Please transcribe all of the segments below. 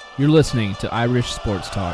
You're listening to Irish Sports Talk.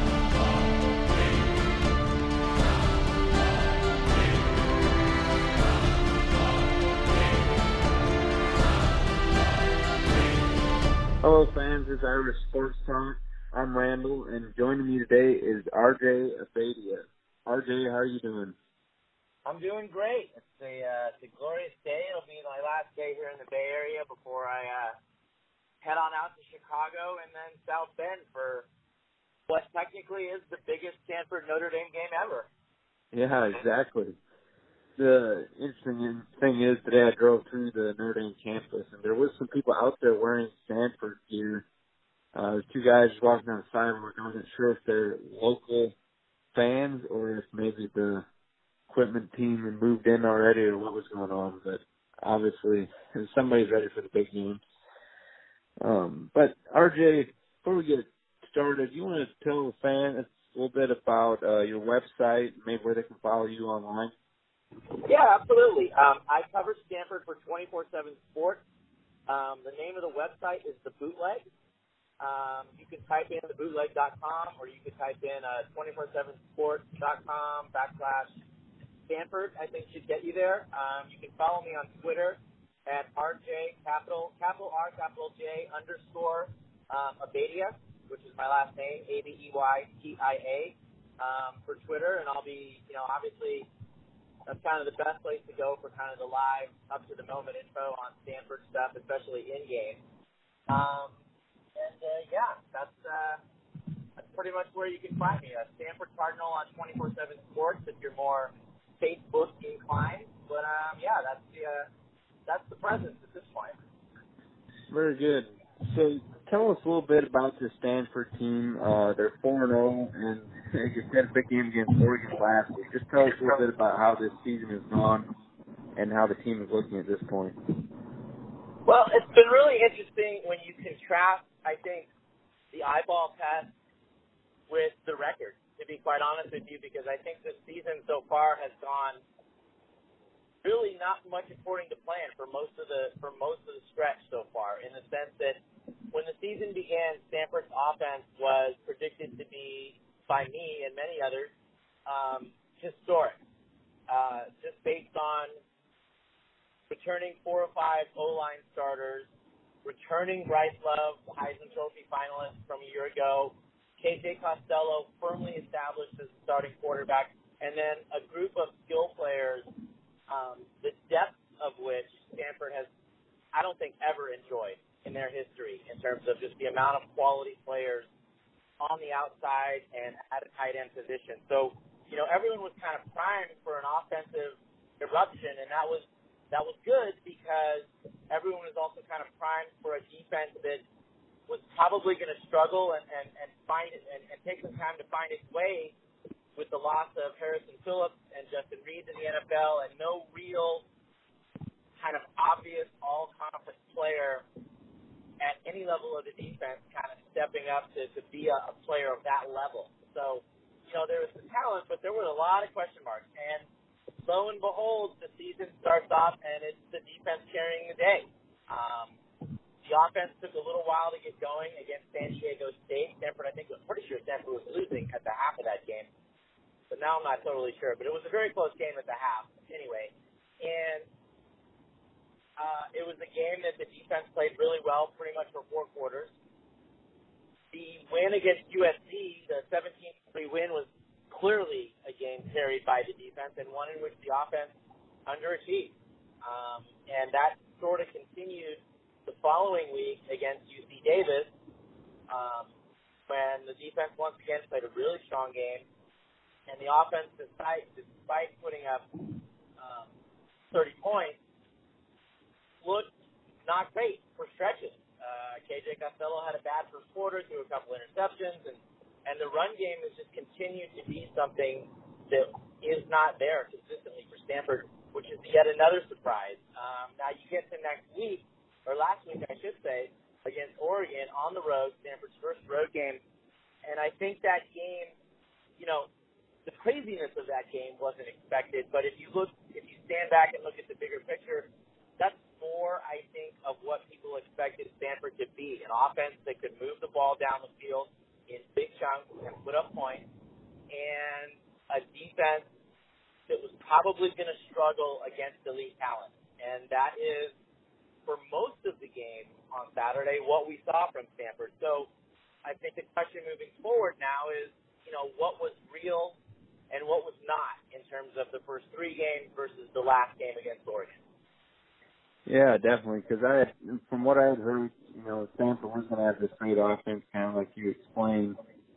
Hello, fans. This is Irish Sports Talk. I'm Randall, and joining me today is RJ Abadia. RJ, how are you doing? I'm doing great. It's a glorious day. It'll be my last day here in the Bay Area before I head on out to Chicago and then South Bend for what technically is the biggest Stanford Notre Dame game ever. Yeah, exactly. The interesting thing is today I drove through the Notre Dame campus, and there was some people out there wearing Stanford gear. There's two guys walking on the sidewalk. I wasn't sure if they're local fans or if maybe the equipment team had moved in already or what was going on, but obviously somebody's ready for the big game. But RJ, before we get started, you want to tell the fans a little bit about your website, maybe where they can follow you online? Yeah, absolutely. I cover Stanford for 24/7 Sports. The name of the website is The Bootleg. You can type in thebootleg.com or you can type in 247sports.com/Stanford. I think should get you there. You can follow me on Twitter at RJ capital R capital J _ Abadia, which is my last name, ABEYTIA, for Twitter, and I'll be, obviously that's kind of the best place to go for kind of the live, up to the moment info on Stanford stuff, especially in game. That's pretty much where you can find me. Stanford Cardinal on 24/7 Sports if you're more Facebook inclined. But that's the presence at this point. Very good. So tell us a little bit about the Stanford team. They're 4-0, and they just had a big game against Oregon last week. Just tell us a little bit about how this season has gone and how the team is looking at this point. Well, it's been really interesting when you contrast, I think, the eyeball test with the record, to be quite honest with you, because I think this season so far has gone really not much according to plan for most of the stretch so far, in the sense that when the season began, Stanford's offense was predicted to be, by me and many others, historic, just based on returning 4 or 5 O-line starters, returning Bryce Love, the Heisman Trophy finalist from a year ago, KJ Costello firmly established as the starting quarterback, and then a group of skill players, the depth of which Stanford has, I don't think, ever enjoyed in their history in terms of just the amount of quality players on the outside and at a tight end position. So, everyone was kind of primed for an offensive eruption, and that was good because everyone was also kind of primed for a defense that was probably going to struggle and find it and take some time to find its way with the loss of Harrison Phillips and Justin Reed in the NFL, and no real kind of obvious all-conference player at any level of the defense kind of stepping up to be a player of that level. So, there was the talent, but there were a lot of question marks. And lo and behold, the season starts off, and it's the defense carrying the day. The offense took a little while to get going against San Diego State. Stanford, I'm pretty sure Stanford was losing at the half of that game. But now I'm not totally sure. But it was a very close game at the half anyway. And it was a game that the defense played really well pretty much for 4 quarters. The win against USC, the 17-3 win, was clearly a game carried by the defense and one in which the offense underachieved. And that sort of continued the following week against UC Davis when the defense once again played a really strong game. And the offense, despite putting up 30 points, looked not great for stretches. KJ Costello had a bad first quarter, threw a couple interceptions, and the run game has just continued to be something that is not there consistently for Stanford, which is yet another surprise. Now you get to next week, or last week I should say, against Oregon on the road, Stanford's first road game, and I think that game, the craziness of that game wasn't expected, but if you stand back and look at the bigger picture, that's more, I think, of what people expected Stanford to be, an offense that could move the ball down the field in big chunks and put up points, and a defense that was probably going to struggle against elite talent. And that is, for most of the game on Saturday, what we saw from Stanford. So I think the question moving forward now is, what was real and what was not in terms of the first three games versus the last game against Oregon. Yeah, definitely. Because from what I had heard, Stanford was going to have this great offense, kind of like you explained.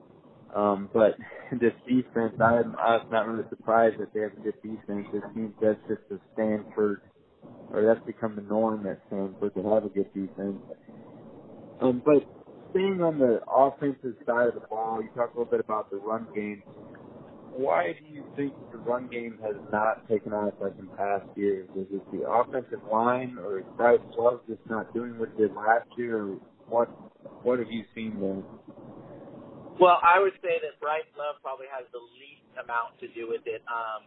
But this defense, I'm not really surprised that they have a good defense. It seems that's just a Stanford, or that's become the norm at Stanford to have a good defense. But staying on the offensive side of the ball, you talked a little bit about the run game. Why do you think the run game has not taken off like in past years? Is it the offensive line, or is Bryce Love just not doing what he did last year? Or what have you seen there? Well, I would say that Bryce Love probably has the least amount to do with it.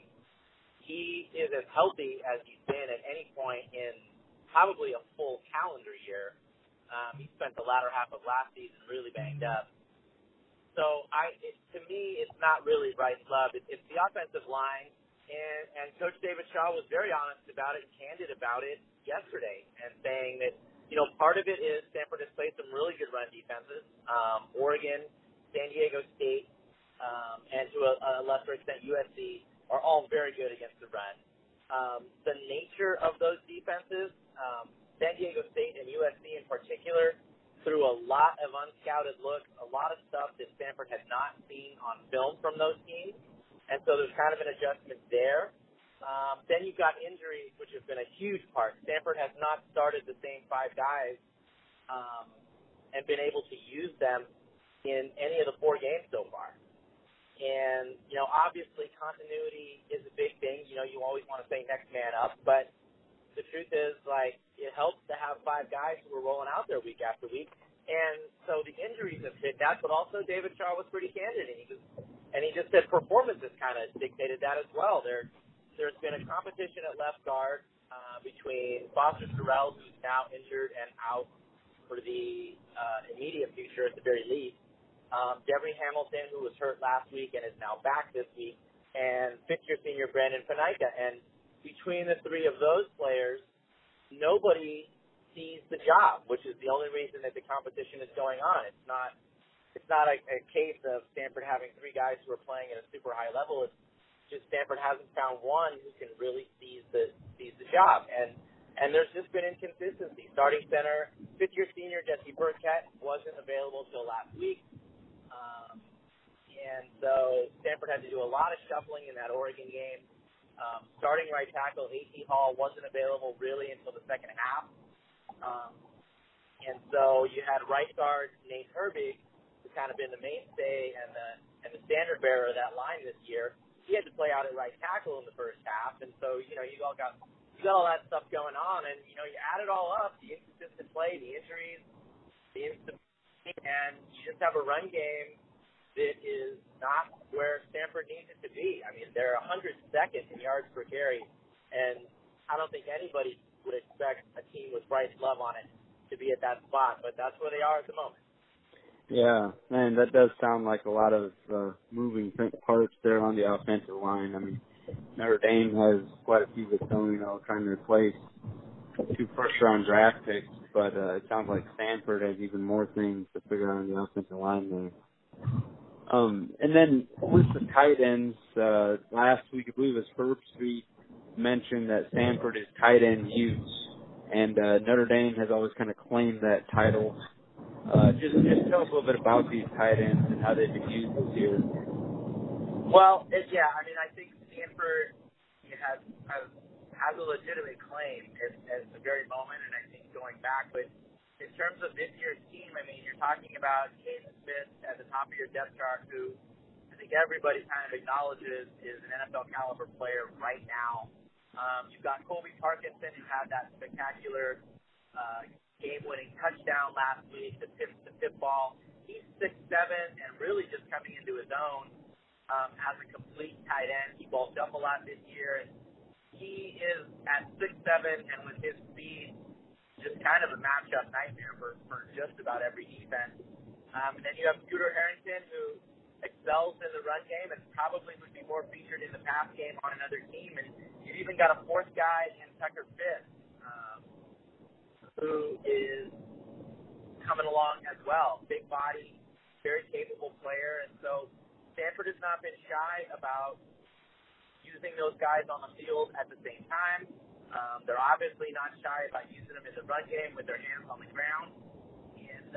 He is as healthy as he's been at any point in probably a full calendar year. He spent the latter half of last season really banged up. So to me, it's not really Bryce Love. It's the offensive line, and Coach David Shaw was very honest about it and candid about it yesterday, and saying that part of it is Stanford has played some really good run defenses. Oregon, San Diego State, and to a lesser extent USC are all very good against the run. The nature of those defenses, San Diego State and USC in particular, through a lot of unscouted looks, a lot of stuff that Stanford had not seen on film from those teams, and so there's kind of an adjustment there. Then you've got injuries, which have been a huge part. Stanford has not started the same five guys and been able to use them in any of the four games so far. And, obviously continuity is a big thing. You always want to say next man up, but the truth is, it helps to have five guys who are rolling out there week after week. And so the injuries have hit that, but also David Shaw was pretty candid, and he just said performance has kind of dictated that as well. There's been a competition at left guard between Foster Terrell, who's now injured and out for the immediate future at the very least, Devery Hamilton, who was hurt last week and is now back this week, and fifth-year senior Brandon Panaika. And between the three of those players, nobody sees the job, which is the only reason that the competition is going on. It's not a case of Stanford having three guys who are playing at a super high level. It's just Stanford hasn't found one who can really seize the job. And there's just been inconsistency. Starting center, fifth-year senior Jesse Burkett wasn't available till last week. And so Stanford had to do a lot of shuffling in that Oregon game. Starting right tackle, A.T. Hall wasn't available really until the second half. And so you had right guard Nate Herbig, who's kind of been the mainstay and the standard bearer of that line this year. He had to play out at right tackle in the first half. And so, you got all that stuff going on, and, you add it all up, the inconsistent play, the injuries, the instability, and you just have a run game that is not where Stanford needs it to be. I mean, they're 102nd in yards per carry, and I don't think anybody would expect a team with Bryce Love on it to be at that spot, but that's where they are at the moment. Yeah, man, that does sound like a lot of moving parts there on the offensive line. I mean, Notre Dame has quite a few of its own, trying to replace 2 first-round draft picks, but it sounds like Stanford has even more things to figure out on the offensive line there. And then with the tight ends, last week, I believe it was Herb Street mentioned that Stanford is tight end huge, and Notre Dame has always kind of claimed that title. Just tell us a little bit about these tight ends and how they've been used this year. Well, I think Stanford has a legitimate claim at the very moment, and I think going back, but in terms of this year's team, you're talking about Caden Smith at the top of your depth chart, who I think everybody kind of acknowledges is an NFL caliber player right now. You've got Colby Parkinson, who had that spectacular game-winning touchdown last week, the tip ball. He's 6'7", and really just coming into his own as a complete tight end. He bulked up a lot this year, and he is at 6'7", and with his speed, just kind of a matchup nightmare for just about every defense. And then you have Scooter Harrington, who excels in the run game and probably would be more featured in the pass game on another team. And you've even got a fourth guy in Tucker Fisk, who is coming along as well. Big body, very capable player. And so Stanford has not been shy about using those guys on the field at the same time. They're obviously not shy about using them in the run game with their hands on the ground. And,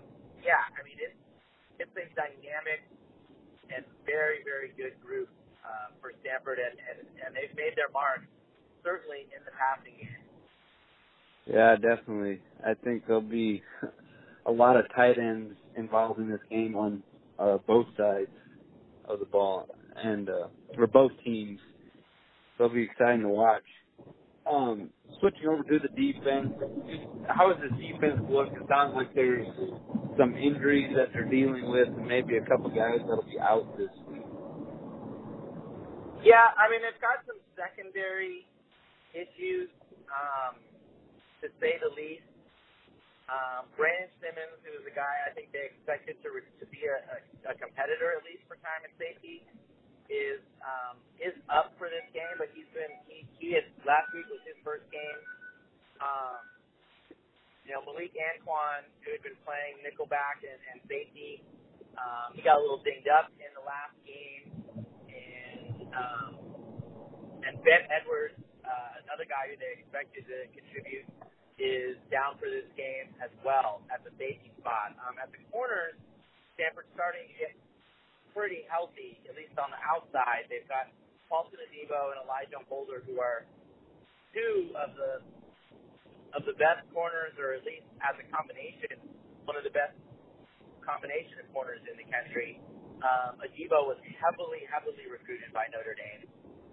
it's a dynamic and very, very good group for Stanford, and they've made their mark, certainly in the passing game. Yeah, definitely. I think there'll be a lot of tight ends involved in this game on both sides of the ball, and for both teams. So it'll be exciting to watch. Switching over to the defense, how does the defense look? It sounds like there's some injuries that they're dealing with, and maybe a couple guys that'll be out this week. Yeah, they've got some secondary issues, to say the least. Brandon Simmons, who is a guy I think they expected to be a competitor at least for time and safety, is up for this game, but last week was his first game. Malik Anquan, who had been playing nickelback and safety, he got a little dinged up in the last game, and Ben Edwards, another guy who they expected to contribute, is down for this game as well at the safety spot. At the corners, Stanford's starting to get pretty healthy, at least on the outside. They've got Paulson Adebo and Elijah Holder, who are two of the best corners, or at least as a combination, one of the best combination of corners in the country. Adebo was heavily recruited by Notre Dame.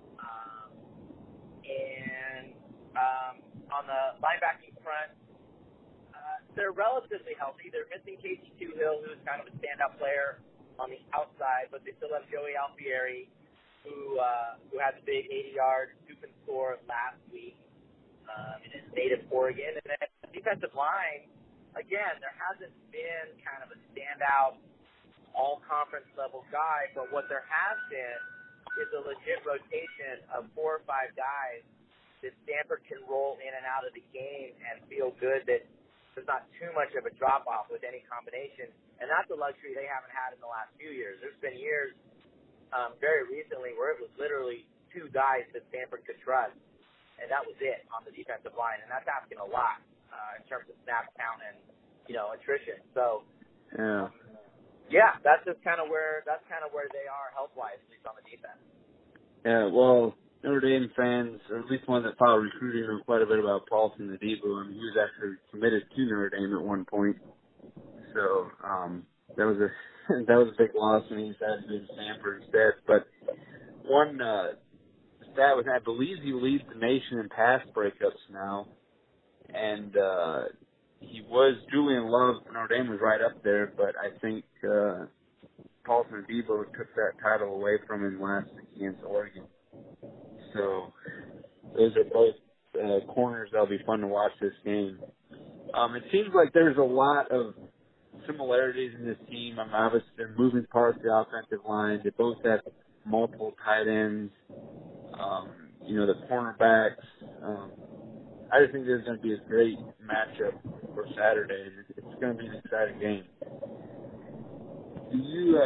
On the linebacking front, they're relatively healthy. They're missing Casey Toohill, who's kind of a standout player on the outside, but they still have Joey Alfieri, who had the big 80-yard scoop and score last week in his native Oregon. And then the defensive line, again, there hasn't been kind of a standout all-conference level guy, but what there has been is a legit rotation of 4 or 5 guys that Stanford can roll in and out of the game and feel good that there's not too much of a drop-off with any combination. And that's a luxury they haven't had in the last few years. There's been years very recently where it was literally 2 guys that Stanford could trust, and that was it on the defensive line. And that's asking a lot in terms of snap count and, attrition. So, that's just kind of where they are health-wise, at least on the defense. Yeah, well, Notre Dame fans, or at least one that follow recruiting, know quite a bit about Paulson Adebo. He was actually committed to Notre Dame at one point. So that was a big loss when he decided to go to Stanford instead. But one stat was, I believe he leads the nation in pass breakups now, and Julian Love, Notre Dame was right up there, but I think Paulson Adebo took that title away from him last week against Oregon. So those are both corners that'll be fun to watch this game. It seems like there's a lot of similarities in this team. Obviously, they're moving parts of the offensive line. They both have multiple tight ends. The cornerbacks. I just think this is going to be a great matchup for Saturday. It's going to be an exciting game. Did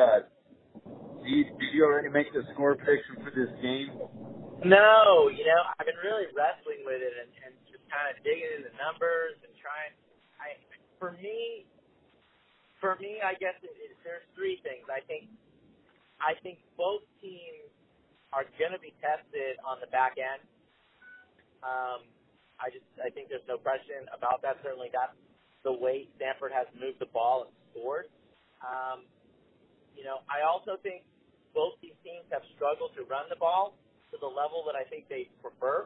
you already make the score prediction for this game? No, I've been really wrestling with it and just kind of digging into the numbers and trying. For me, I guess there's 3 things. I think both teams are going to be tested on the back end. I think there's no question about that. Certainly, that's the way Stanford has moved the ball and scored. I also think both these teams have struggled to run the ball to the level that I think they prefer.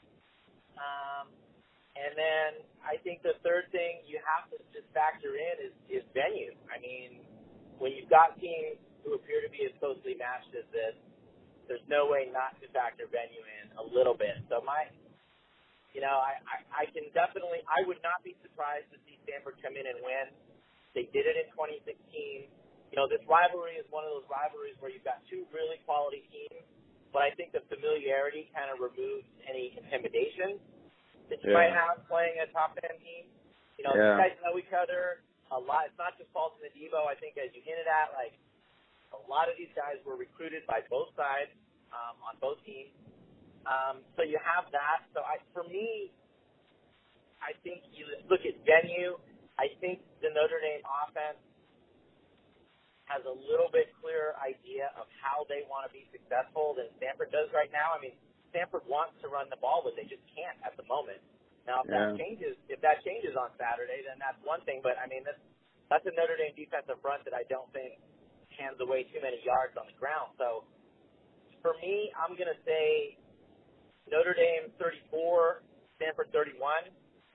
And then I think the third thing you have to just factor in is venue. When you've got teams who appear to be as closely matched as this, there's no way not to factor venue in a little bit. So I can definitely, I would not be surprised to see Stanford come in and win. They did it in 2016. This rivalry is one of those rivalries where you've got two really quality teams, but I think the familiarity kind of removes any intimidation that you might have playing a top 10 team. These guys know each other a lot. It's not just Paulson and Debo. I think, as you hinted at, like, a lot of these guys were recruited by both sides on both teams. So you have that. So for me, I think you look at venue. I think the Notre Dame offense has a little bit clearer idea of how they want to be successful than Stanford does right now. I mean, Stanford wants to run the ball, but they just can't at the moment. Now, if that changes on Saturday, then that's one thing. But I mean, that's a Notre Dame defensive front that I don't think hands away too many yards on the ground. So for me, I'm going to say Notre Dame 34, Stanford 31.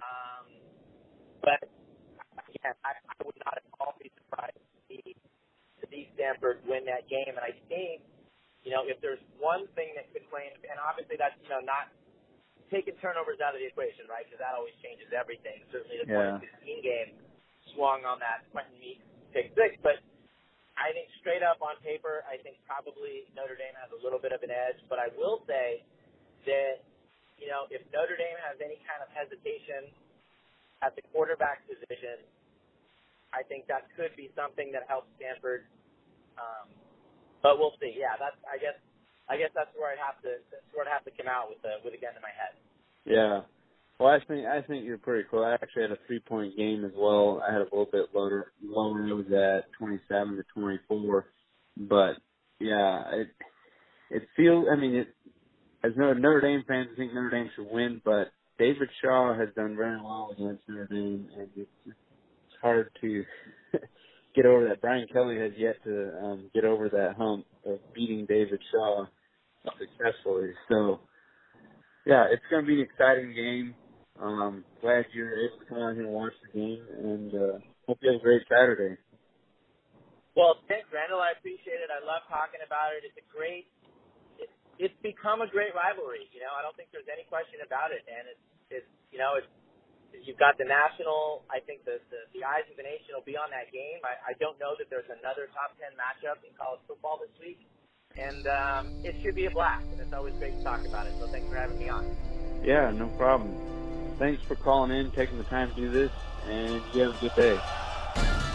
But again, I would not at all be surprised to see Stanford win that game. And I think, if there's one thing that could claim, and obviously that's, not taking turnovers out of the equation, right? Because that always changes everything. Certainly the 2016 game swung on that Quentin Meeks pick six. But I think straight up on paper, I think probably Notre Dame has a little bit of an edge. But I will say that, if Notre Dame has any kind of hesitation at the quarterback position, I think that could be something that helps Stanford. But we'll see. Yeah, I guess that's where I'd have to come out with a gun to my head. Yeah. Well, I think you're pretty cool. I actually had a 3-point game as well. I had a little bit lower. It was at 27-24. But yeah, it feels. I mean, as Notre Dame fans, I think Notre Dame should win. But David Shaw has done very well against Notre Dame, and it's hard to get over that. Brian Kelly has yet to get over that hump of beating David Shaw successfully. So, yeah, it's going to be an exciting game. Glad you're able to come out here and watch the game, and hope you have a great Saturday. Well, thanks, Randall. I appreciate it. I love talking about it. It's become a great rivalry. I don't think there's any question about it, and it's you've got the national. I think the eyes of the nation will be on that game. I don't know that there's another top 10 matchup in college football this week, and it should be a blast. And it's always great to talk about it. So thanks for having me on. Yeah, no problem. Thanks for calling in, taking the time to do this, and you have a good day.